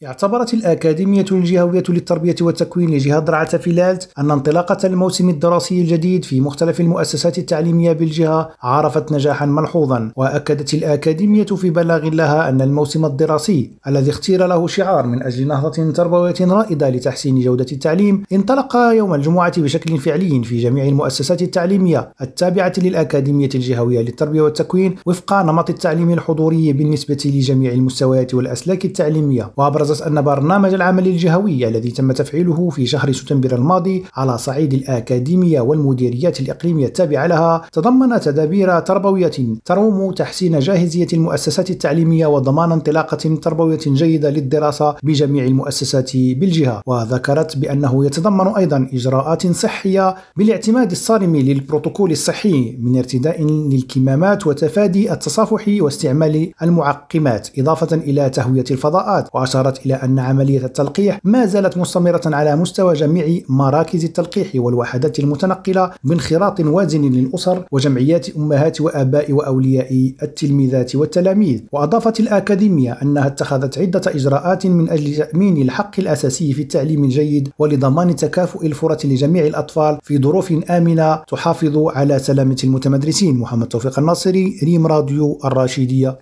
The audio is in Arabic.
اعتبرت الأكاديمية الجهوية للتربية والتكوين لجهة درعا فيلالت أن انطلاقة الموسم الدراسي الجديد في مختلف المؤسسات التعليمية بالجهة عرفت نجاحا ملحوظا. وأكدت الأكاديمية في بلاغ لها أن الموسم الدراسي الذي اختير له شعار من أجل نهضة تربوية رائدة لتحسين جودة التعليم انطلق يوم الجمعة بشكل فعلي في جميع المؤسسات التعليمية التابعة للأكاديمية الجهوية للتربية والتكوين وفق نمط التعليم الحضوري بالنسبة لجميع المستويات والأسلاك التعليمية. وأبرزت أن برنامج العمل الجهوي الذي تم تفعيله في شهر سبتمبر الماضي على صعيد الأكاديمية والمديريات الإقليمية التابعة لها تضمن تدابير تربوية تروم تحسين جاهزية المؤسسات التعليمية وضمان انطلاقة تربوية جيدة للدراسة بجميع المؤسسات بالجهة. وذكرت بأنه يتضمن أيضا إجراءات صحية بالاعتماد الصارم للبروتوكول الصحي من ارتداء للكمامات وتفادي التصافح واستعمال المعقمات إضافة إلى تهوية الفضاءات. وأشارت إلى أن عملية التلقيح ما زالت مستمرة على مستوى جميع مراكز التلقيح والوحدات المتنقلة بانخراط وازن للأسر وجمعيات أمهات وآباء وأولياء التلميذات والتلاميذ. وأضافت الأكاديمية أنها اتخذت عدة إجراءات من أجل تأمين الحق الأساسي في التعليم الجيد ولضمان تكافؤ الفرص لجميع الأطفال في ظروف آمنة تحافظ على سلامة المتمدرسين. محمد توفيق الناصري، ريم راديو الراشدية.